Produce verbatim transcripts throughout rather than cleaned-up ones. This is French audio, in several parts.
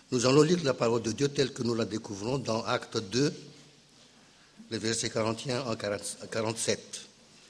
Nous allons lire la parole de Dieu telle que nous la découvrons dans Actes deux, les versets quarante et un à quarante-sept.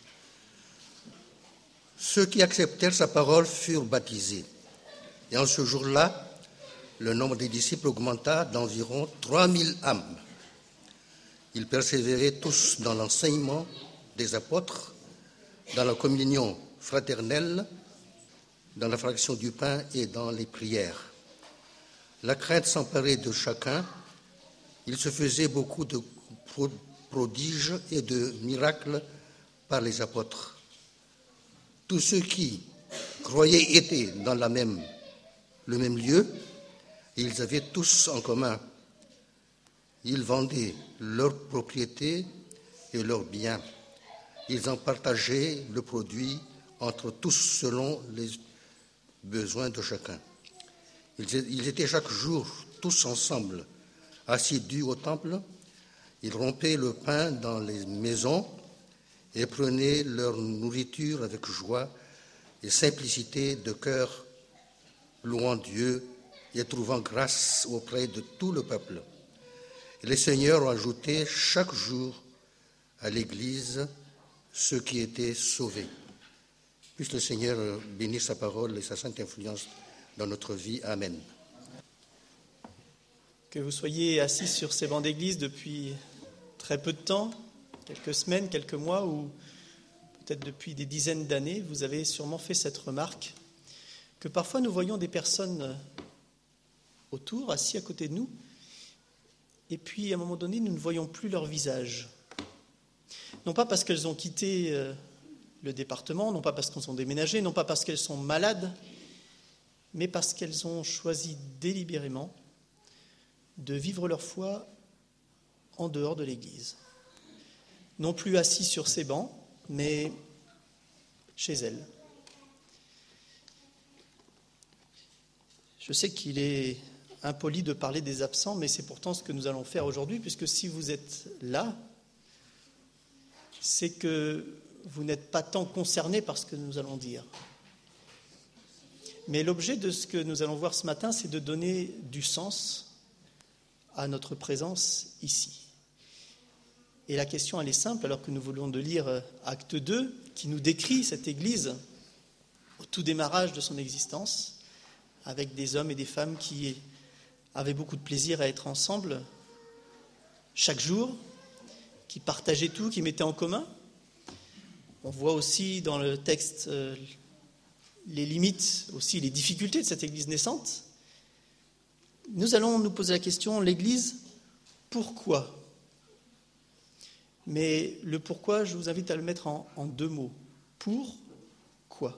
Ceux qui acceptèrent sa parole furent baptisés. Et en ce jour-là, le nombre des disciples augmenta d'environ trois mille âmes. Ils persévéraient tous dans l'enseignement des apôtres, dans la communion fraternelle, dans la fraction du pain et dans les prières. La crainte s'emparait de chacun. Il se faisait beaucoup de prodiges et de miracles par les apôtres. Tous ceux qui croyaient étaient dans la même, le même lieu, et ils avaient tous en commun. Ils vendaient leurs propriétés et leurs biens. Ils en partageaient le produit entre tous selon les besoins de chacun. Ils étaient chaque jour tous ensemble, assidus au temple. Ils rompaient le pain dans les maisons et prenaient leur nourriture avec joie et simplicité de cœur, louant Dieu et trouvant grâce auprès de tout le peuple. Et les seigneurs ont ajouté chaque jour à l'Église ceux qui étaient sauvés. Puisse le Seigneur bénir sa parole et sa sainte influence dans notre vie. Amen. Que vous soyez assis sur ces bancs d'église depuis très peu de temps, quelques semaines, quelques mois, ou peut-être depuis des dizaines d'années, vous avez sûrement fait cette remarque, que parfois nous voyons des personnes autour, assis à côté de nous, et puis à un moment donné, nous ne voyons plus leur visage. Non pas parce qu'elles ont quitté le département, non pas parce qu'elles ont déménagé, non pas parce qu'elles sont malades, mais parce qu'elles ont choisi délibérément de vivre leur foi en dehors de l'Église. Non plus assis sur ces bancs, mais chez elles. Je sais qu'il est impoli de parler des absents, mais c'est pourtant ce que nous allons faire aujourd'hui, puisque si vous êtes là, c'est que vous n'êtes pas tant concernés par ce que nous allons dire. Mais l'objet de ce que nous allons voir ce matin, c'est de donner du sens à notre présence ici. Et la question, elle est simple, alors que nous voulons de lire Acte deux, qui nous décrit cette Église au tout démarrage de son existence, avec des hommes et des femmes qui avaient beaucoup de plaisir à être ensemble chaque jour, qui partageaient tout, qui mettaient en commun. On voit aussi dans le texte euh, les limites, aussi les difficultés de cette Église naissante. Nous allons nous poser la question, l'Église, pourquoi ? Mais le pourquoi, je vous invite à le mettre en, en deux mots. Pourquoi ?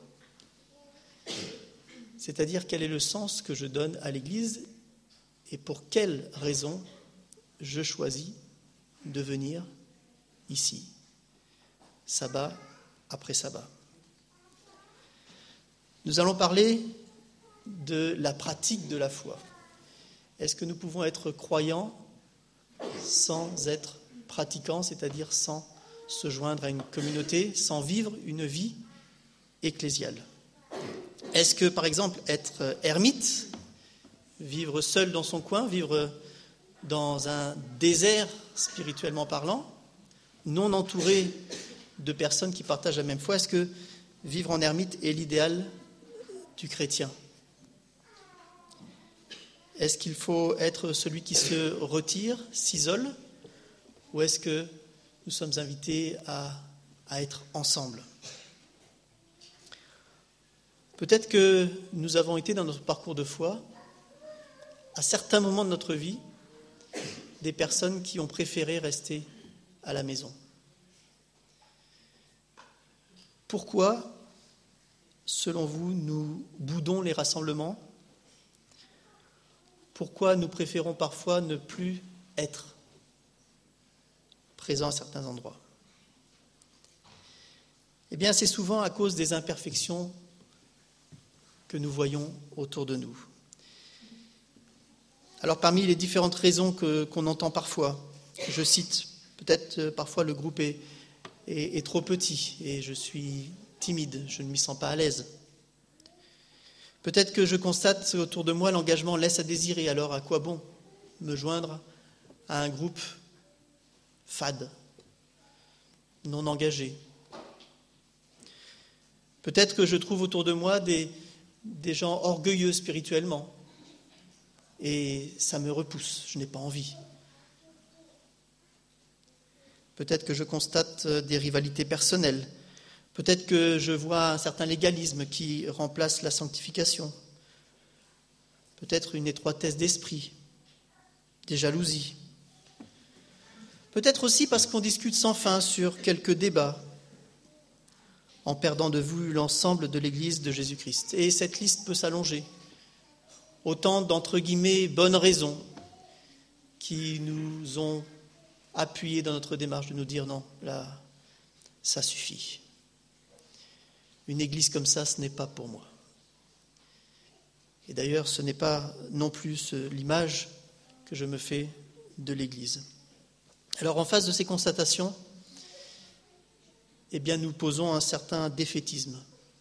C'est-à-dire quel est le sens que je donne à l'Église et pour quelle raison je choisis de venir ici, sabbat après sabbat. Nous allons parler de la pratique de la foi. Est-ce que nous pouvons être croyants sans être pratiquants, c'est-à-dire sans se joindre à une communauté, sans vivre une vie ecclésiale ? Est-ce que, par exemple, être ermite, vivre seul dans son coin, vivre dans un désert spirituellement parlant, non entouré de personnes qui partagent la même foi, est-ce que vivre en ermite est l'idéal du chrétien ? Est-ce qu'il faut être celui qui se retire, s'isole, ou est-ce que nous sommes invités à, à être ensemble ? Peut-être que nous avons été dans notre parcours de foi, à certains moments de notre vie, des personnes qui ont préféré rester à la maison. Pourquoi, selon vous, nous boudons les rassemblements ? Pourquoi nous préférons parfois ne plus être présents à certains endroits ? Eh bien, c'est souvent à cause des imperfections que nous voyons autour de nous. Alors, parmi les différentes raisons que, qu'on entend parfois, je cite peut-être parfois le groupe est, est, est trop petit et je suis timide, je ne m'y sens pas à l'aise. Peut-être que je constate autour de moi l'engagement laisse à désirer, alors à quoi bon me joindre à un groupe fade, non engagé? Peut-être que je trouve autour de moi des, des gens orgueilleux spirituellement et ça me repousse, je n'ai pas envie. Peut-être que je constate des rivalités personnelles. Peut-être que je vois un certain légalisme qui remplace la sanctification. Peut-être une étroitesse d'esprit, des jalousies. Peut-être aussi parce qu'on discute sans fin sur quelques débats, en perdant de vue l'ensemble de l'Église de Jésus-Christ. Et cette liste peut s'allonger. Autant d'entre guillemets bonnes raisons qui nous ont appuyés dans notre démarche de nous dire non, là, ça suffit. Une Église comme ça, ce n'est pas pour moi. Et d'ailleurs, ce n'est pas non plus l'image que je me fais de l'Église. Alors, en face de ces constatations, eh bien, nous posons un certain défaitisme.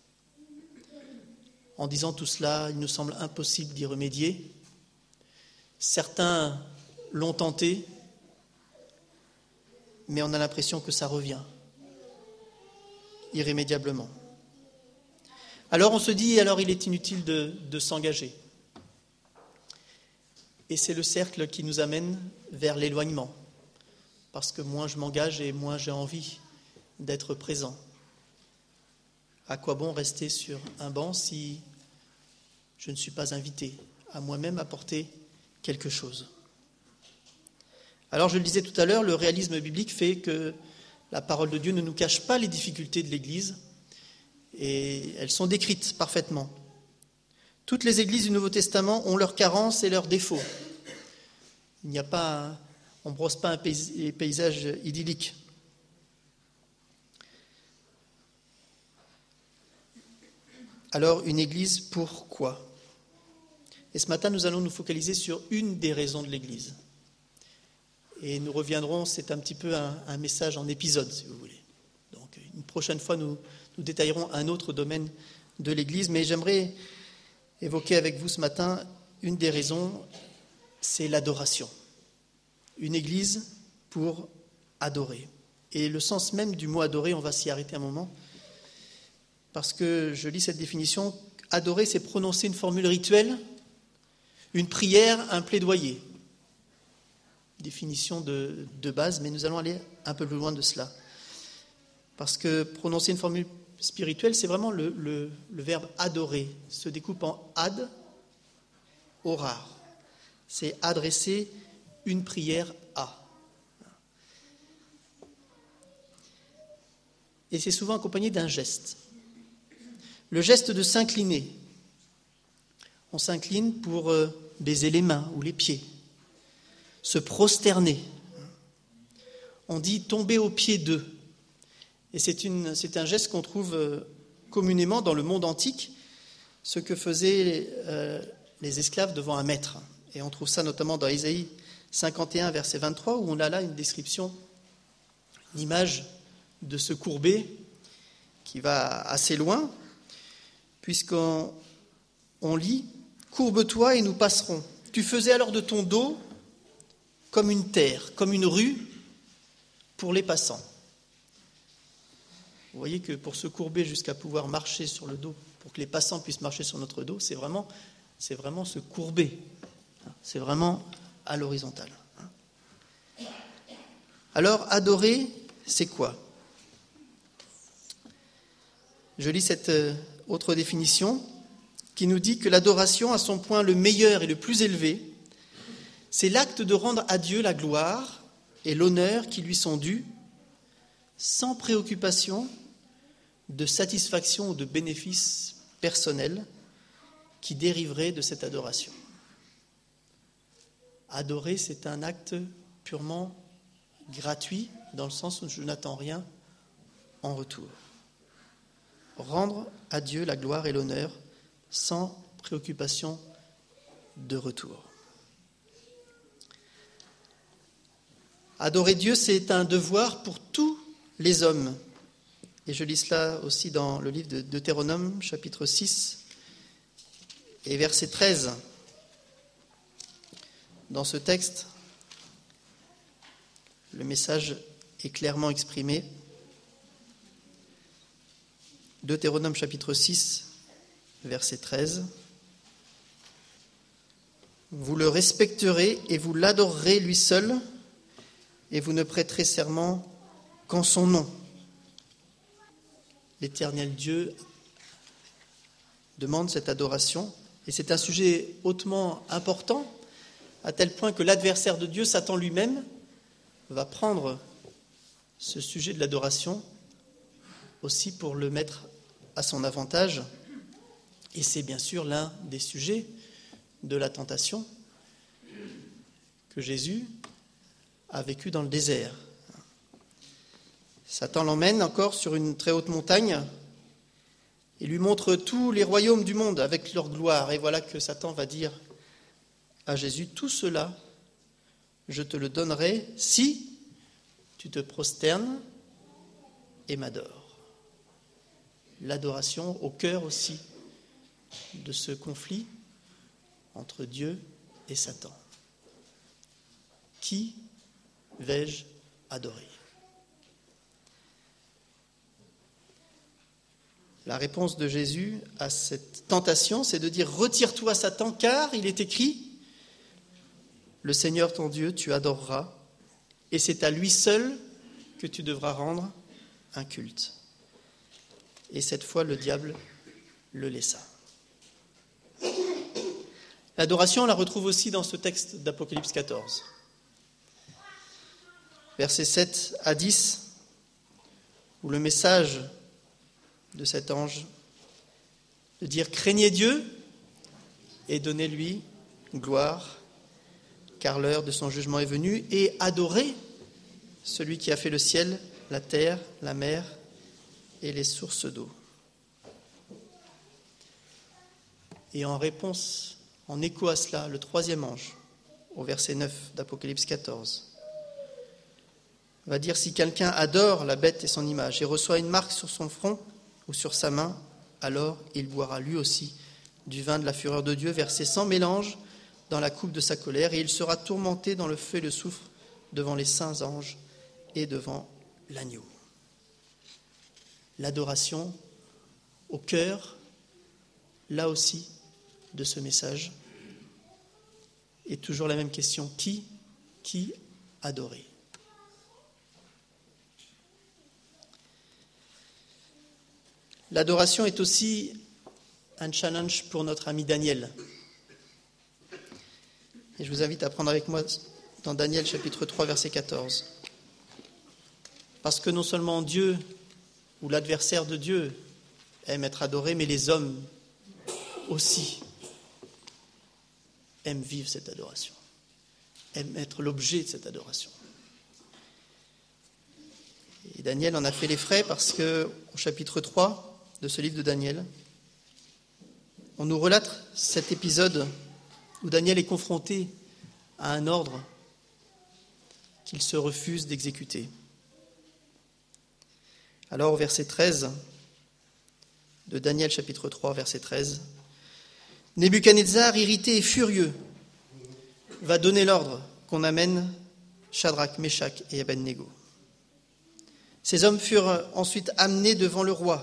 En disant tout cela, il nous semble impossible d'y remédier. Certains l'ont tenté, mais on a l'impression que ça revient irrémédiablement. Alors on se dit, alors il est inutile de, de s'engager. Et c'est le cercle qui nous amène vers l'éloignement. Parce que moins je m'engage et moins j'ai envie d'être présent. À quoi bon rester sur un banc si je ne suis pas invité à moi-même apporter quelque chose? Alors je le disais tout à l'heure, le réalisme biblique fait que la parole de Dieu ne nous cache pas les difficultés de l'Église et elles sont décrites parfaitement. Toutes les églises du Nouveau Testament ont leurs carences et leurs défauts. Il n'y a pas un, on ne brosse pas un paysage idyllique. Alors, une église, pourquoi? Et ce matin, nous allons nous focaliser sur une des raisons de l'église. Et nous reviendrons, c'est un petit peu un, un message en épisode, si vous voulez. Donc, une prochaine fois, nous, nous détaillerons un autre domaine de l'église. Mais j'aimerais évoquer avec vous ce matin une des raisons, c'est l'adoration. Une église pour adorer. Et le sens même du mot adorer, on va s'y arrêter un moment. Parce que je lis cette définition, adorer, c'est prononcer une formule rituelle, une prière, un plaidoyer. Définition de, de base, mais nous allons aller un peu plus loin de cela. Parce que prononcer une formule spirituelle, c'est vraiment le, le, le verbe adorer, se découpe en ad, orar. C'est adresser une prière à. Et c'est souvent accompagné d'un geste. Le geste de s'incliner. On s'incline pour baiser les mains ou les pieds. Se prosterner. On dit tomber aux pieds d'eux. Et c'est, une, c'est un geste qu'on trouve communément dans le monde antique, ce que faisaient euh, les esclaves devant un maître. Et on trouve ça notamment dans Ésaïe cinquante et un, verset vingt-trois, où on a là une description, une image de se courber qui va assez loin, puisqu'on on lit « Courbe-toi et nous passerons. Tu faisais alors de ton dos comme une terre, comme une rue pour les passants. » Vous voyez que pour se courber jusqu'à pouvoir marcher sur le dos, pour que les passants puissent marcher sur notre dos, c'est vraiment, c'est vraiment se courber. C'est vraiment à l'horizontale. Alors, adorer, c'est quoi? Je lis cette autre définition qui nous dit que l'adoration, à son point le meilleur et le plus élevé, c'est l'acte de rendre à Dieu la gloire et l'honneur qui lui sont dus, sans préoccupation de satisfaction ou de bénéfice personnel qui dériverait de cette adoration. Adorer, c'est un acte purement gratuit, dans le sens où je n'attends rien en retour. Rendre à Dieu la gloire et l'honneur sans préoccupation de retour. Adorer Dieu, c'est un devoir pour tous les hommes. Et je lis cela aussi dans le livre de Deutéronome, chapitre six, Et verset treize, dans ce texte, le message est clairement exprimé. Deutéronome chapitre six, verset treize. Vous le respecterez et vous l'adorerez lui seul, et vous ne prêterez serment qu'en son nom. L'Éternel Dieu demande cette adoration, et c'est un sujet hautement important, à tel point que l'adversaire de Dieu, Satan lui-même, va prendre ce sujet de l'adoration aussi pour le mettre à son avantage. Et c'est bien sûr l'un des sujets de la tentation que Jésus a vécu dans le désert. Satan l'emmène encore sur une très haute montagne et lui montre tous les royaumes du monde avec leur gloire. Et voilà que Satan va dire à Jésus, tout cela, je te le donnerai si tu te prosternes et m'adores. L'adoration au cœur aussi de ce conflit entre Dieu et Satan. Qui vais-je adorer ? La réponse de Jésus à cette tentation, c'est de dire « Retire-toi, Satan, car il est écrit, le Seigneur ton Dieu, tu adoreras, et c'est à lui seul que tu devras rendre un culte. » Et cette fois, le diable le laissa. L'adoration, on la retrouve aussi dans ce texte d'Apocalypse quatorze. Versets sept à dix, où le message de cet ange de dire « Craignez Dieu et donnez-lui gloire, car l'heure de son jugement est venue, et adorez celui qui a fait le ciel, la terre, la mer et les sources d'eau. » Et en réponse, en écho à cela, le troisième ange, au verset neuf d'Apocalypse quatorze, va dire « Si quelqu'un adore la bête et son image et reçoit une marque sur son front ou sur sa main, alors il boira lui aussi du vin de la fureur de Dieu versé sans mélange dans la coupe de sa colère, et il sera tourmenté dans le feu et le soufre devant les saints anges et devant l'agneau. » L'adoration au cœur, là aussi, de ce message. Et toujours la même question, qui, qui adorer ? L'adoration est aussi un challenge pour notre ami Daniel. Et je vous invite à prendre avec moi dans Daniel chapitre trois, verset quatorze. Parce que non seulement Dieu, ou l'adversaire de Dieu, aime être adoré, mais les hommes aussi aiment vivre cette adoration, aiment être l'objet de cette adoration. Et Daniel en a fait les frais parce que, au chapitre trois de ce livre de Daniel, on nous relate cet épisode où Daniel est confronté à un ordre qu'il se refuse d'exécuter. Alors, au verset treize de Daniel chapitre trois, verset treize, Nebuchadnezzar, irrité et furieux, va donner l'ordre qu'on amène Shadrach, Meshach et Abednego. Ces hommes furent ensuite amenés devant le roi.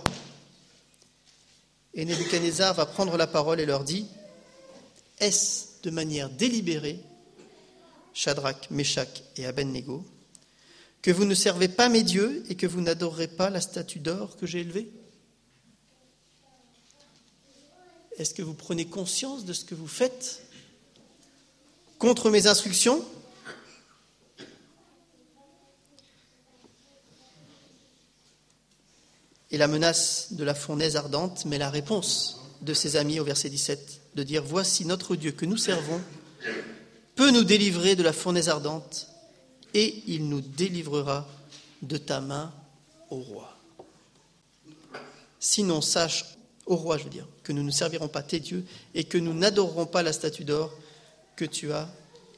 Et Nebuchadnezzar va prendre la parole et leur dit « Est-ce de manière délibérée, Shadrach, Meshach et Abednego, que vous ne servez pas mes dieux et que vous n'adorerez pas la statue d'or que j'ai élevée ? Est-ce que vous prenez conscience de ce que vous faites contre mes instructions ? » Et la menace de la fournaise ardente, mais la réponse de ses amis au verset dix-sept, de dire « Voici notre Dieu que nous servons, peut nous délivrer de la fournaise ardente, et il nous délivrera de ta main, ô roi. Sinon, sache, ô roi, je veux dire, que nous ne servirons pas tes dieux et que nous n'adorerons pas la statue d'or que tu as élevée. »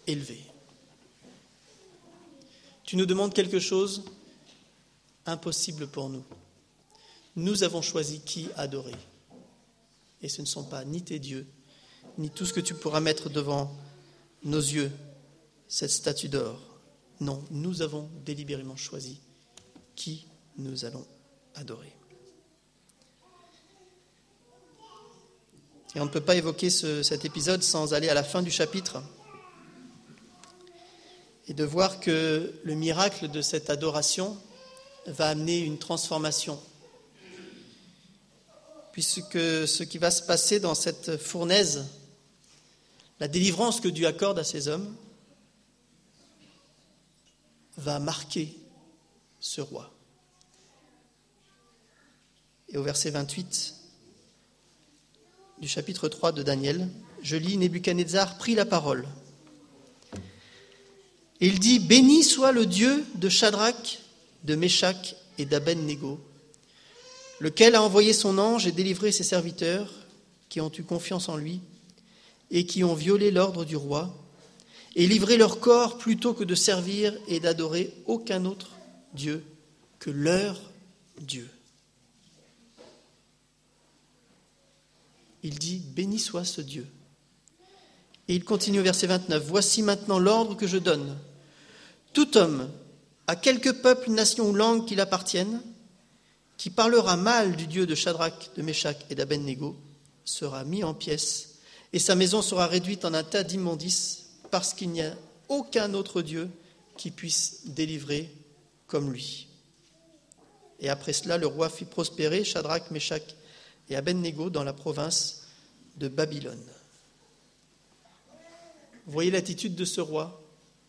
Tu nous demandes quelque chose impossible pour nous. Nous avons choisi qui adorer. Et ce ne sont pas ni tes dieux, ni tout ce que tu pourras mettre devant nos yeux, cette statue d'or. Non, nous avons délibérément choisi qui nous allons adorer. Et on ne peut pas évoquer ce, cet épisode sans aller à la fin du chapitre et de voir que le miracle de cette adoration va amener une transformation. Puisque ce qui va se passer dans cette fournaise, la délivrance que Dieu accorde à ces hommes, va marquer ce roi. Et au verset vingt-huit du chapitre trois de Daniel, je lis, Nebuchadnezzar prit la parole. Et il dit, béni soit le Dieu de Shadrach, de Meshach et d'Abed-Négo, lequel a envoyé son ange et délivré ses serviteurs qui ont eu confiance en lui et qui ont violé l'ordre du roi et livré leur corps plutôt que de servir et d'adorer aucun autre Dieu que leur Dieu. Il dit, béni soit ce Dieu. Et il continue au verset vingt-neuf, voici maintenant l'ordre que je donne. Tout homme, à quelque peuple, nation ou langue qu'il appartienne, qui parlera mal du Dieu de Shadrach, de Meshach et d'Abed-Négo, sera mis en pièces, et sa maison sera réduite en un tas d'immondices, parce qu'il n'y a aucun autre Dieu qui puisse délivrer comme lui. Et après cela, le roi fit prospérer Shadrach, Meshach et Abed-Négo dans la province de Babylone. Vous voyez l'attitude de ce roi?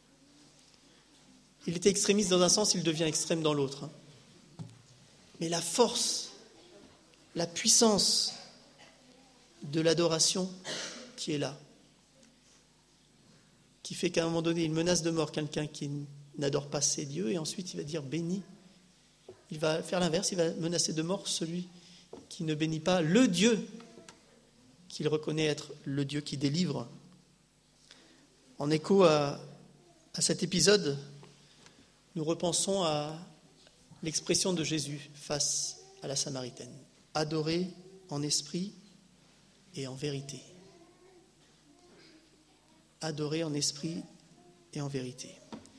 Il était extrémiste dans un sens, il devient extrême dans l'autre. Mais la force, la puissance de l'adoration qui est là, qui fait qu'à un moment donné, il menace de mort quelqu'un qui n'adore pas ses dieux, et ensuite il va dire béni. Il va faire l'inverse, il va menacer de mort celui qui ne bénit pas le Dieu qu'il reconnaît être le Dieu qui délivre. En écho à, à cet épisode, nous repensons à l'expression de Jésus face à la Samaritaine. Adorer en esprit et en vérité. Adorer en esprit et en vérité.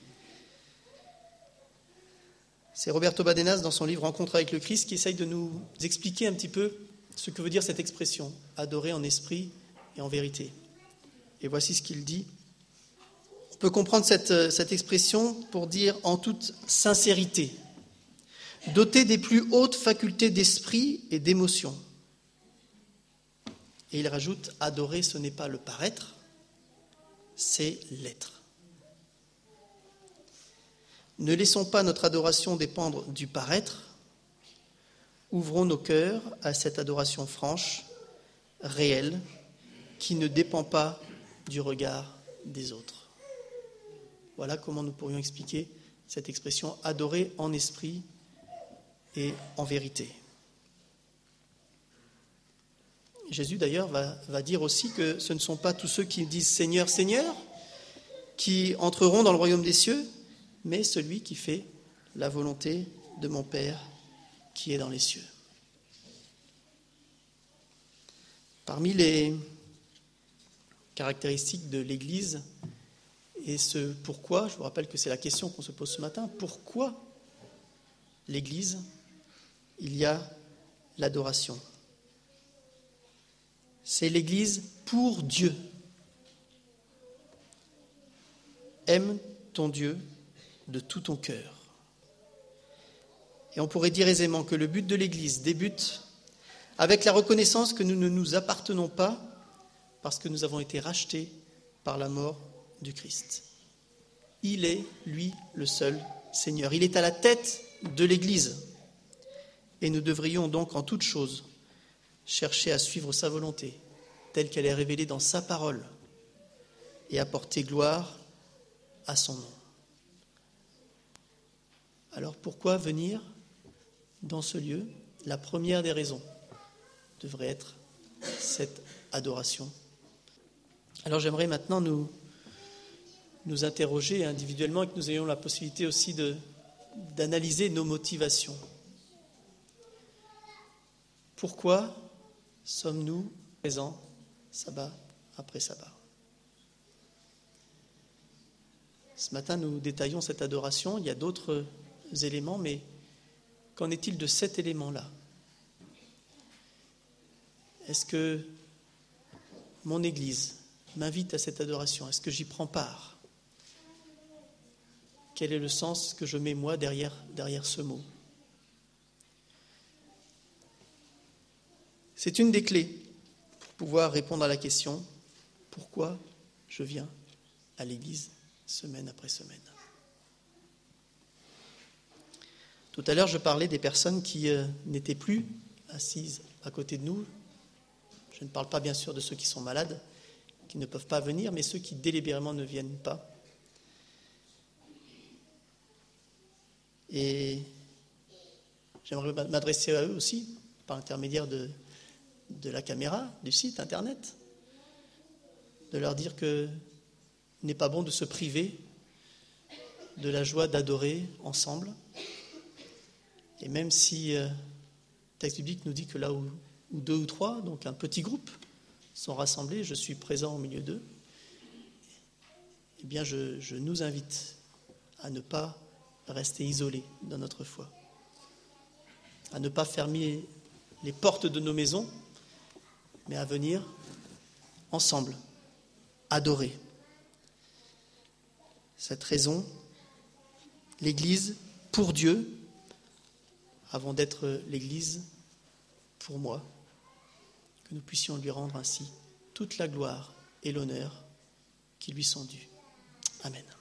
C'est Roberto Badenas, dans son livre Rencontre avec le Christ, qui essaye de nous expliquer un petit peu ce que veut dire cette expression, adorer en esprit et en vérité. Et voici ce qu'il dit. On peut comprendre cette, cette expression pour dire en toute sincérité, doté des plus hautes facultés d'esprit et d'émotion. Et il rajoute, adorer, ce n'est pas le paraître, c'est l'être. Ne laissons pas notre adoration dépendre du paraître. Ouvrons nos cœurs à cette adoration franche, réelle, qui ne dépend pas du regard des autres. Voilà comment nous pourrions expliquer cette expression « adorer en esprit et en vérité ». Jésus d'ailleurs va, va dire aussi que ce ne sont pas tous ceux qui disent « Seigneur, Seigneur » qui entreront dans le royaume des cieux, mais celui qui fait la volonté de mon Père qui est dans les cieux. Parmi les caractéristiques de l'Église, et ce pourquoi, je vous rappelle que c'est la question qu'on se pose ce matin, pourquoi l'Église, il y a l'adoration. C'est l'Église pour Dieu. Aime ton Dieu de tout ton cœur. Et on pourrait dire aisément que le but de l'Église débute avec la reconnaissance que nous ne nous appartenons pas parce que nous avons été rachetés par la mort du Christ. Il est, lui, le seul Seigneur. Il est à la tête de l'Église. Et nous devrions donc en toute chose chercher à suivre sa volonté, telle qu'elle est révélée dans sa parole, et apporter gloire à son nom. Alors pourquoi venir dans ce lieu? La première des raisons devrait être cette adoration. Alors j'aimerais maintenant nous, nous interroger individuellement et que nous ayons la possibilité aussi de, d'analyser nos motivations. Pourquoi sommes-nous présents, sabbat après sabbat. Ce matin, nous détaillons cette adoration. Il y a d'autres éléments, mais qu'en est-il de cet élément-là ? Est-ce que mon Église m'invite à cette adoration ? Est-ce que j'y prends part ? Quel est le sens que je mets moi derrière, derrière ce mot ? C'est une des clés pour pouvoir répondre à la question « Pourquoi je viens à l'Église semaine après semaine ?» Tout à l'heure, je parlais des personnes qui euh, n'étaient plus assises à côté de nous. Je ne parle pas bien sûr de ceux qui sont malades, qui ne peuvent pas venir, mais ceux qui délibérément ne viennent pas. Et j'aimerais m'adresser à eux aussi, par l'intermédiaire de, de la caméra, du site internet, de leur dire que il n'est pas bon de se priver de la joie d'adorer ensemble. Et même si euh, le texte biblique nous dit que là où, où deux ou trois, donc un petit groupe, sont rassemblés, je suis présent au milieu d'eux, eh bien je, je nous invite à ne pas rester isolés dans notre foi, à ne pas fermer les portes de nos maisons, mais à venir ensemble adorer. Cette raison, l'Église pour Dieu, avant d'être l'Église pour moi, que nous puissions lui rendre ainsi toute la gloire et l'honneur qui lui sont dus. Amen.